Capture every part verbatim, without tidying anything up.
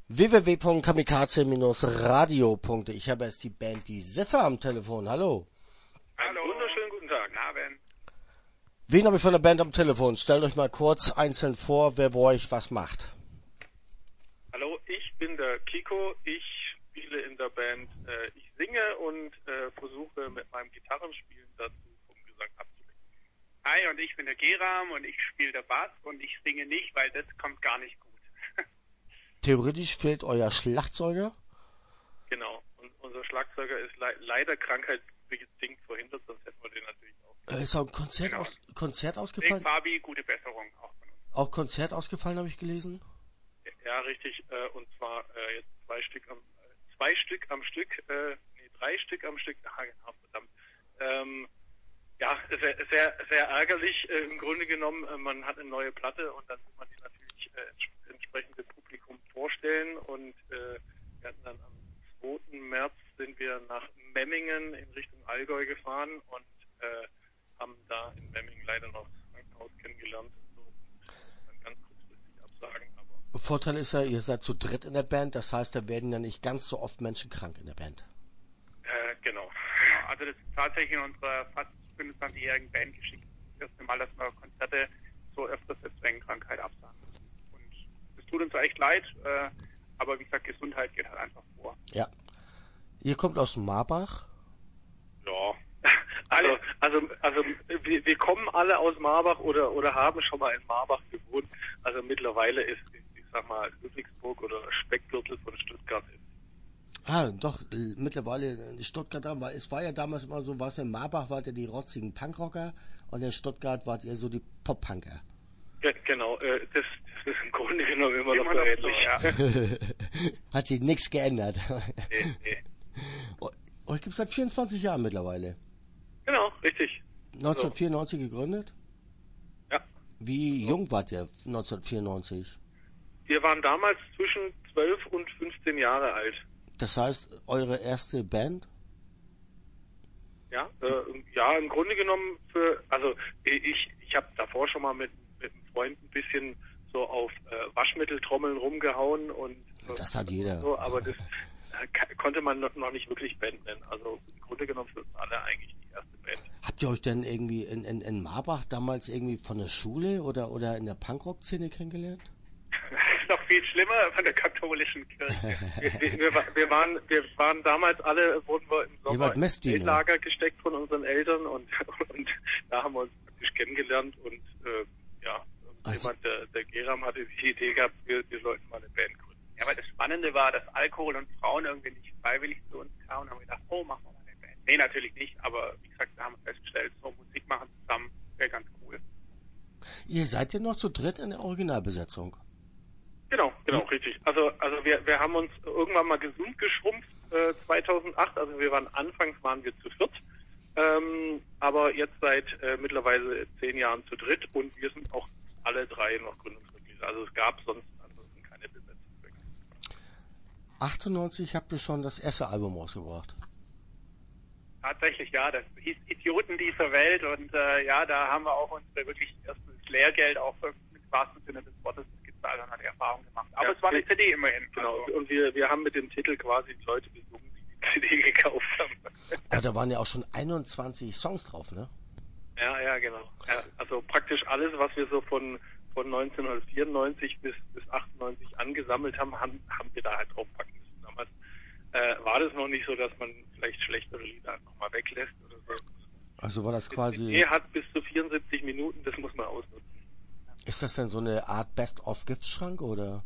w w w punkt kamikaze radio punkt de. Ich habe jetzt die Band Die Siffe am Telefon. Hallo. Hallo. Einen wunderschönen guten Tag. Guten Abend. Wen habe ich von der Band am Telefon? Stellt euch mal kurz einzeln vor, wer bei euch was macht. Hallo, ich bin der Kiko. Ich spiele in der Band. Äh, ich singe und äh, versuche mit meinem Gitarrenspielen dazu vom Gesang abzulenken. Hi, und ich bin der Geram und ich spiele der Bass und ich singe nicht, weil das kommt gar nicht gut. Theoretisch fehlt euer Schlagzeuger? Genau. Und unser Schlagzeuger ist le- leider krankheitsbedingt verhindert, sonst hätten wir den natürlich auch. Äh, ist auch ein Konzert, Genau. aus, Konzert Wegen ausgefallen? Fabi, gute Besserung auch von uns. Auch Konzert ausgefallen, habe ich gelesen? Ja, richtig. Äh, und zwar äh, jetzt zwei Stück am äh, zwei Stück am Stück, äh, nee, drei Stück am Stück. Ah, genau, verdammt. Ähm, ja, sehr, sehr, sehr ärgerlich. Äh, Im Grunde genommen, äh, man hat eine neue Platte und dann will man die natürlich äh, ents- entsprechend dem Publikum vorstellen. Und äh, wir hatten dann am zweiten März sind wir nach Memmingen in Richtung Allgäu gefahren und äh, haben da in Memmingen leider noch das Krankenhaus kennengelernt. So, und dann ganz kurzfristig absagen, aber Vorteil ist ja, ihr seid zu dritt in der Band, das heißt, da werden ja nicht ganz so oft Menschen krank in der Band. äh, genau. Genau, also das ist tatsächlich in unserer fast fünfundzwanzigjährigen Bandgeschichte das erste Mal, dass wir Konzerte so öfters jetzt wegen Krankheit absagen. Und es tut uns echt leid, äh, aber wie gesagt, Gesundheit geht halt einfach vor. Ja. Ihr kommt aus Marbach. Ja. Also, also, also wir, wir kommen alle aus Marbach oder oder haben schon mal in Marbach gewohnt. Also mittlerweile ist, ich sag mal, Ludwigsburg oder Speckgürtel von Stuttgart ist. Ah, doch, äh, mittlerweile in Stuttgart, aber es war ja damals immer so, was in Marbach wart ihr die rotzigen Punkrocker und in Stuttgart wart ihr so die Pop-Punker. Ge- genau, äh, das, das ist im Grunde genommen immer, Immer noch so noch so, ähnlich. ja. Hat sich nichts geändert. Nee, nee. Euch gibt's seit vierundzwanzig Jahren mittlerweile. Genau, richtig. neunzehnhundertvierundneunzig gegründet? Ja. Wie jung wart ihr neunzehnhundertvierundneunzig? Wir waren damals zwischen zwölf und fünfzehn Jahre alt. Das heißt, eure erste Band? Ja, äh, ja, im Grunde genommen für, also ich, ich habe davor schon mal mit, mit einem Freund ein bisschen so auf äh, Waschmitteltrommeln rumgehauen und äh, Das hat jeder. so, aber das äh, ka- konnte man noch, noch nicht wirklich Band nennen. Also im Grunde genommen für uns alle eigentlich die erste Band. Habt ihr euch denn irgendwie in, in, in Marbach damals irgendwie von der Schule oder, oder in der Punkrock-Szene kennengelernt? Das ist noch viel schlimmer von der katholischen Kirche. Wir, wir, wir, wa- wir waren, wir waren damals alle, wurden wir im Ihr Sommer wart ins Messdiener. Zeltlager gesteckt von unseren Eltern und, und da haben wir uns praktisch kennengelernt und äh, ja, Also- jemand, der, der Geram hatte die Idee gehabt, wir, wir sollten mal eine Band gründen. Ja, weil das Spannende war, dass Alkohol und Frauen irgendwie nicht freiwillig zu uns kamen und haben gedacht, oh, machen wir mal eine Band. Nee, natürlich nicht, aber wie gesagt, wir haben festgestellt, so Musik machen zusammen wäre ganz cool. Ihr seid ja noch zu dritt in der Originalbesetzung. Genau, genau, Ja. richtig. Also, also wir, wir haben uns irgendwann mal gesund geschrumpft, äh, zweitausendacht. Also wir waren, anfangs waren wir zu viert. Ähm, aber jetzt seit äh, mittlerweile zehn Jahren zu dritt und wir sind auch alle drei noch Gründungsmitglieder. Also es gab sonst ansonsten keine Besetzung. achtundneunzig habt ihr schon das erste Album rausgebracht. Tatsächlich, ja, das hieß Idioten dieser Welt und äh, ja, da haben wir auch unsere wirklich erstes Lehrgeld auch für, mit wahrsten Sinne des Wortes gezahlt und hat die Erfahrung gemacht. Aber Ja, es war eine wir- C D immerhin. Genau. Also, Und wir, wir haben mit dem Titel quasi die Leute besungen, die die C D gekauft haben. Aber da waren ja auch schon einundzwanzig Songs drauf, ne? Ja, ja, genau. Ja, also praktisch alles, was wir so von von neunzehnhundertvierundneunzig bis bis achtundneunzig angesammelt haben, haben, haben wir da halt draufpacken müssen. Damals äh, war das noch nicht so, dass man vielleicht schlechtere Lieder einfach mal weglässt oder so. Also war das Die quasi, C D hat bis zu vierundsiebzig Minuten, das muss man ausnutzen. ist das denn so eine Art Best-of-Giftschrank oder?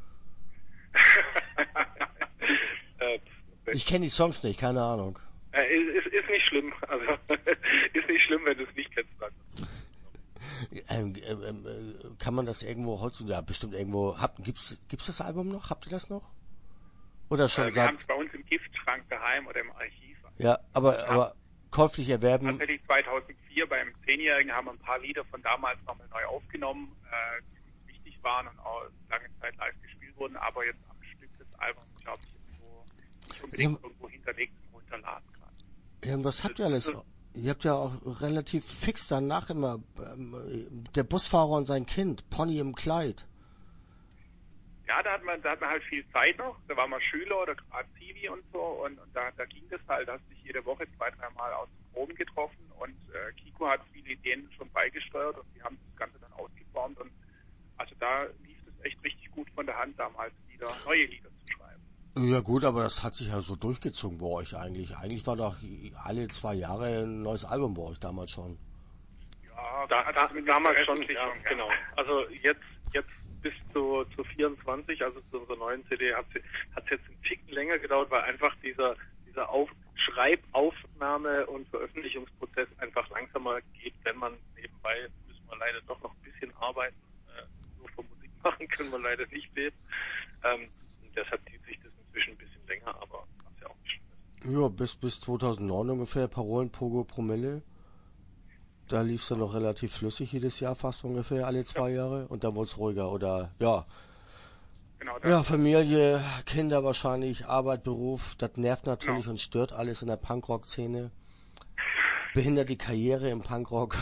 äh, Ich kenne die Songs nicht, keine Ahnung. äh, ist, ist, ist nicht schlimm. Also ist nicht schlimm, wenn du es nicht kennst. Dann. Ähm, ähm, äh, kann man das irgendwo heutzutage, ja, bestimmt irgendwo, habt, gibt's, gibt's das Album noch? Habt ihr das noch? Oder schon äh, wir seit, haben es bei uns im Giftschrank daheim oder im Archiv. ja, aber, aber käuflich erwerben, Tatsächlich zweitausendvier beim Zehnjährigen haben wir ein paar Lieder von damals nochmal neu aufgenommen, äh, die uns wichtig waren und auch lange Zeit live gespielt wurden, aber jetzt am Stück des Albums, glaube ich, irgendwo, nicht unbedingt Ja. irgendwo hinterlegt zum Runterladen gerade. ja, was habt ihr alles? Ihr habt ja auch relativ fix danach immer, ähm, der Busfahrer und sein Kind, Pony im Kleid. Ja, da hat man, da hat man halt viel Zeit noch. Da war man Schüler oder gerade Zivi und so und, und da, da ging das halt, da hast du dich jede Woche zwei, dreimal aus dem Proben getroffen und äh, Kiko hat viele Ideen schon beigesteuert und wir haben das Ganze dann ausgeformt und also da lief es echt richtig gut von der Hand damals, Lieder, neue Lieder zu schreiben. Ja gut, aber das hat sich ja so durchgezogen bei euch eigentlich. Eigentlich war doch alle zwei Jahre ein neues Album bei euch damals schon. Ja, da, da, damals schon, ja, schon, genau. Also jetzt, jetzt bis zu, zu vierundzwanzig, also zu unserer neuen C D, hat es jetzt einen Ticken länger gedauert, weil einfach dieser, dieser Auf, Schreibaufnahme und Veröffentlichungsprozess einfach langsamer geht, wenn man nebenbei, müssen wir leider doch noch ein bisschen arbeiten, äh, nur von Musik machen können wir leider nicht leben. Ähm, und deshalb zieht sich das inzwischen ein bisschen länger, aber was ja auch nicht schlimm ist. Ja, bis, bis zweitausendneun ungefähr, Parolen, Pogo, Promille. Da lief es dann noch relativ flüssig jedes Jahr, fast ungefähr alle zwei ja. Jahre. Und dann wurde es ruhiger oder, ja. Genau, ja, Familie, Kinder wahrscheinlich, Arbeit, Beruf. Das nervt natürlich genau. und stört alles in der Punkrock-Szene. Behindert die Karriere im Punkrock.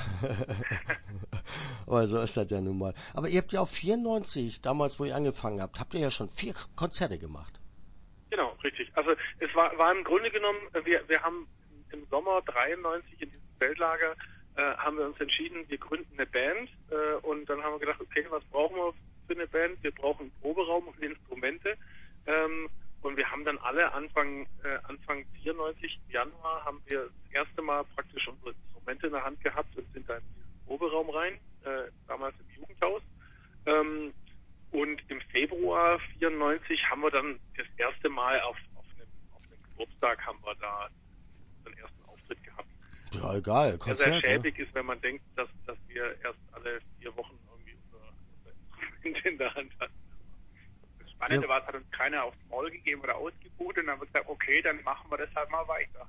Aber so ist das ja nun mal. Aber ihr habt ja auch vierundneunzig, damals wo ihr angefangen habt, habt ihr ja schon vier Konzerte gemacht. Genau, richtig. Also es war, war im Grunde genommen, wir, wir haben im Sommer dreiundneunzig in diesem Feldlager Äh, haben wir uns entschieden, wir gründen eine Band äh, und dann haben wir gedacht, okay, was brauchen wir für eine Band? Wir brauchen einen Proberaum und Instrumente ähm, und wir haben dann alle Anfang äh, Anfang vierundneunzig, Januar, haben wir das erste Mal praktisch unsere Instrumente in der Hand gehabt und sind da in diesen Proberaum rein, äh, damals im Jugendhaus ähm, und im Februar vierundneunzig haben wir dann das erste Mal auf, auf, einem, auf einem Geburtstag haben wir da unseren ersten Auftritt gehabt. Ja, egal. Konzert, sehr, sehr schäbig ne? Ist, wenn man denkt, dass, dass wir erst alle vier Wochen irgendwie unser, unser Instrument in der Hand hatten. Das Spannende ja. war, es hat uns keiner aufs Maul gegeben oder ausgebucht und dann haben wir gesagt, okay, dann machen wir das halt mal weiter.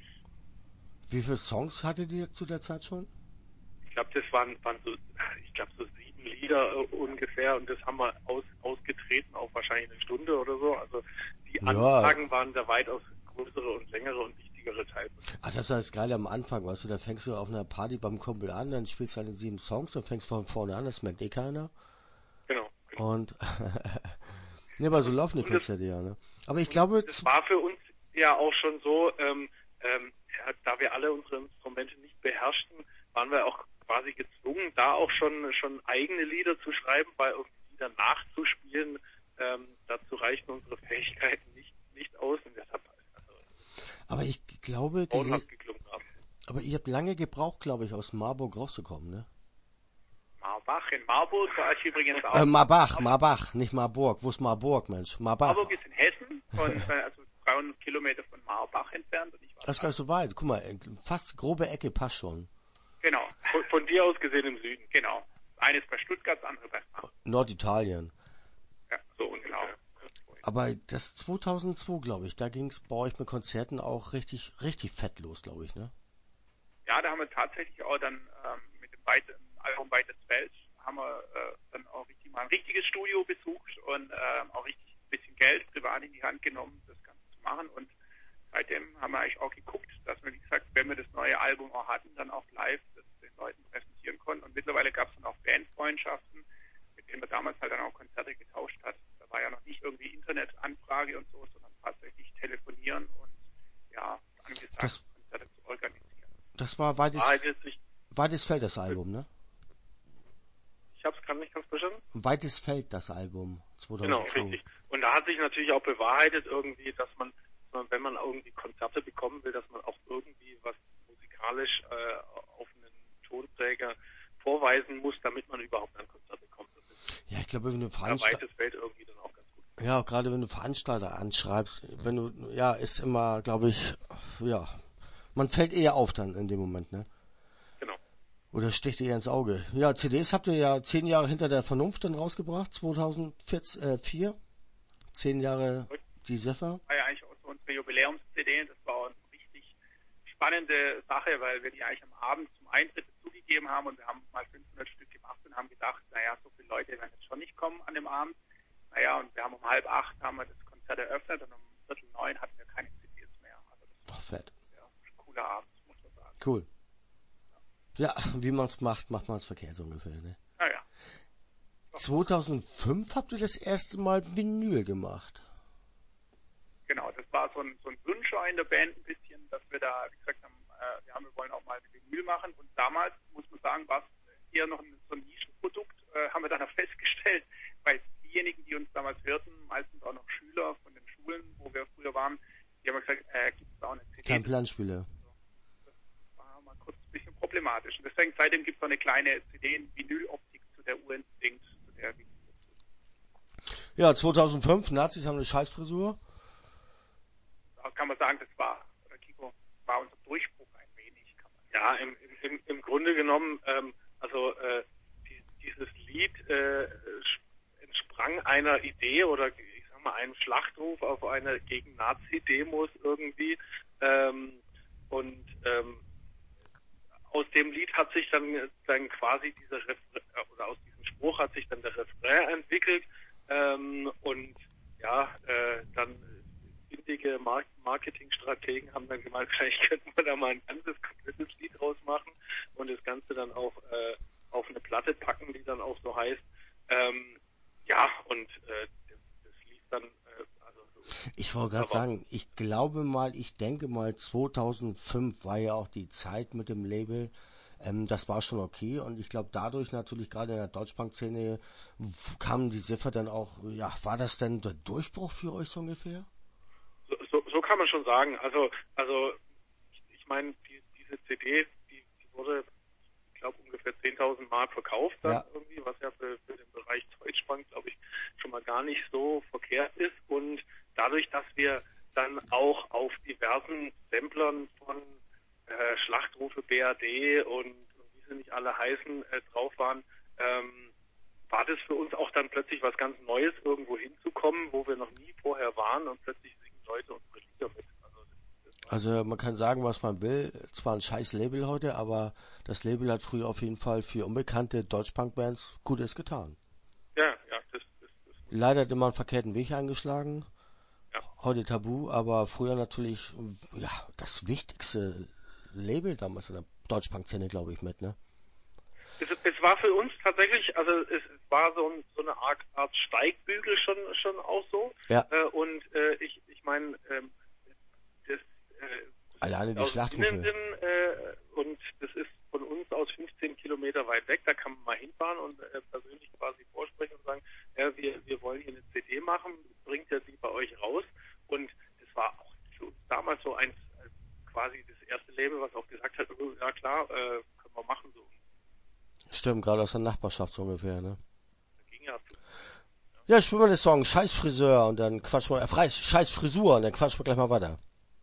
Wie viele Songs hattet ihr zu der Zeit schon? Ich glaube, das waren, waren so, ich glaube, so sieben Lieder äh, ungefähr und das haben wir aus, ausgetreten auf wahrscheinlich eine Stunde oder so. Also die ja. Anfragen waren da weitaus größere und längere und wichtigere Teile. Ach, das ist das Geile am Anfang, weißt du, da fängst du auf einer Party beim Kumpel an, dann spielst du halt sieben Songs, dann fängst von vorne an, das merkt eh keiner. Genau. genau. Und, ne, aber so laufen die Konzerte ja, ne. Aber ich glaube... Das war für uns ja auch schon so, ähm, ähm, ja, da wir alle unsere Instrumente nicht beherrschten, waren wir auch quasi gezwungen, da auch schon schon eigene Lieder zu schreiben, weil irgendwie Lieder nachzuspielen, ähm, dazu reichen unsere Fähigkeiten nicht, nicht aus und deshalb aber ich glaube, die Le- aber ihr habt lange gebraucht, glaube ich, aus Marburg rauszukommen, ne? Marbach, in Marburg war ich übrigens auch. Äh, Marbach, Marbach, nicht Marburg. Wo ist Marburg, Mensch? Marbach. Marburg ist in Hessen, von, also dreihundert Kilometer von Marbach entfernt. Und ich war das ist gar nicht so weit. Guck mal, fast grobe Ecke passt schon. Genau. Von, von dir aus gesehen im Süden. Genau. Eines bei Stuttgart, das andere bei Marbach. Norditalien. Ja, so ungefähr. Genau. Aber das zweitausendzwei, glaube ich, da ging es bei euch mit Konzerten auch richtig, richtig fett los, glaube ich, ne? Ja, da haben wir tatsächlich auch dann ähm, mit dem Weite, Album Weites Feld haben wir äh, dann auch richtig mal ein richtiges Studio besucht und ähm, auch richtig ein bisschen Geld privat in die Hand genommen, das Ganze zu machen. Und seitdem haben wir eigentlich auch geguckt, dass wir, wie gesagt, wenn wir das neue Album auch hatten, dann auch live das den Leuten präsentieren konnten. Und mittlerweile gab es dann auch Bandfreundschaften, mit denen wir damals halt dann auch Konzerte getauscht hat. Da war ja noch nicht irgendwie Internetanfrage und so, sondern tatsächlich telefonieren und ja, angesagt, das, Konzerte zu organisieren. Das war Weites, ah, Weites Feld, das Album, ne? Ich hab's gerade nicht ganz verstanden. Weites Feld, das Album zweitausendzwei. Genau, richtig. Und da hat sich natürlich auch bewahrheitet irgendwie, dass man, wenn man irgendwie Konzerte bekommen will, dass man auch irgendwie was musikalisch äh, auf einen Tonträger vorweisen muss, damit man überhaupt an Konzerte kommt. Ja, ich glaube, wenn du Veranstalter... Weites Feld irgendwie dann auch ganz gut. Ja, gerade wenn du Veranstalter anschreibst, wenn du, ja, ist immer, glaube ich, ja, man fällt eher auf dann in dem Moment, ne? Genau. Oder sticht eher ins Auge. Ja, C Ds habt ihr ja zehn Jahre hinter der Vernunft dann rausgebracht, zweitausendvier. Zehn Jahre die Zephyr. War ja eigentlich auch so unsere Jubiläums-C D, das war eine richtig spannende Sache, weil wir die eigentlich am Abend zum Eintritt zugegeben haben und wir haben mal fünfhundert Stück gemacht und haben gedacht, naja, so viele Leute werden jetzt schon nicht kommen an dem Abend. Naja, und wir haben um halb acht haben wir das Konzert eröffnet und um viertel neun hatten wir keine C Ds mehr. Also das Ach, fett. Ja, ein cooler Abend, muss man sagen. Cool. Ja, wie man es macht, macht man es verkehrt so ungefähr, ne? Naja. zweitausendfünf habt ihr das erste Mal Vinyl gemacht. Genau, das war so ein, so ein Wunsch in der Band ein bisschen, dass wir da, wie gesagt haben, äh, wir, haben, wir wollen auch mal Vinyl machen. Und damals, muss man sagen, war es eher noch ein, so ein Nischenprodukt, äh, haben wir dann auch festgestellt, weil diejenigen, die uns damals hörten, meistens auch noch Schüler von den Schulen, wo wir früher waren, die haben gesagt, äh, gibt es da auch eine C D? Kein Planspieler. Das war mal kurz ein bisschen problematisch. Und deswegen, seitdem gibt es so eine kleine C D in Vinyloptik zu der Urinstinkt, zu der Vinyl. Ja, zweitausendfünf, Nazis haben eine Scheißfrisur. Da kann man sagen, das war, oder Kiko, war unser Durchbruch ein wenig. Kann man Ja, im, im, im Grunde genommen, ähm, also äh, die, dieses Lied äh, entsprang einer Idee oder ich sag mal einem Schlachtruf auf eine gegen Nazi-Demos irgendwie ähm, und ähm, aus dem Lied hat sich dann dann quasi dieser Refrain, oder aus diesem Spruch hat sich dann der Refrain entwickelt ähm, und ja, äh, dann findige Mark- Marketingstrategen haben dann gemeint, vielleicht könnten wir da mal ein ganzes, komplettes Lied draus machen und das Ganze dann auch äh, auf eine Platte packen, die dann auch so heißt. Ähm, ja, und äh, das, das lief dann, äh, also so. Ich wollte gerade sagen, ich glaube mal, ich denke mal, zweitausendfünf war ja auch die Zeit mit dem Label. Ähm, das war schon okay und ich glaube dadurch natürlich gerade in der Deutschpunk-Szene kam die Ziffer dann auch, ja, war das denn der Durchbruch für euch so ungefähr? So, so, so kann man schon sagen. Also, also ich, ich meine, die, diese C D, die, die wurde, ich glaube, ungefähr zehntausend Mark verkauft dann Ja. irgendwie, was ja für, für den Bereich Deutschpunk, glaube ich, schon mal gar nicht so verkehrt ist. Und dadurch, dass wir dann auch auf diversen Samplern von äh, Schlachtrufe B R D und, und wie sie nicht alle heißen, äh, drauf waren, ähm, war das für uns auch dann plötzlich was ganz Neues, irgendwo hinzukommen, wo wir noch nie vorher waren und plötzlich singen Leute unsere Lieder mit. Also, das, das Also man kann sagen, was man will. Zwar ein scheiß Label heute, aber das Label hat früher auf jeden Fall für unbekannte Deutschpunk-Bands Gutes getan. ja, ja, das, das, das Leider hat immer einen verkehrten Weg eingeschlagen. Ja. Heute tabu, aber früher natürlich, ja, das wichtigste Label damals in der Deutschpunk-Szene, glaube ich, mit, ne? Es, es war für uns tatsächlich, also es war so, ein, so eine Art, Art Steigbügel schon schon auch so. Ja. Äh, und äh, ich ich meine, ähm, das äh, Alleine die aus Schlachtrufe. Innenden, äh, und das ist von uns aus fünfzehn Kilometer weit weg, da kann man mal hinfahren und äh, persönlich quasi vorsprechen und sagen, ja, wir, wir wollen hier eine C D machen, bringt ja die bei euch raus. Und das war auch für uns damals so ein, quasi das erste Label, was auch gesagt hat, oh, ja klar, äh, können wir machen so. Stimmt, gerade aus der Nachbarschaft so ungefähr, ne? Das ging ja. Ja, spielen wir den Song Scheiß Friseur und dann quatschen wir, äh, Scheiß Frisur und dann quatschen wir gleich mal weiter.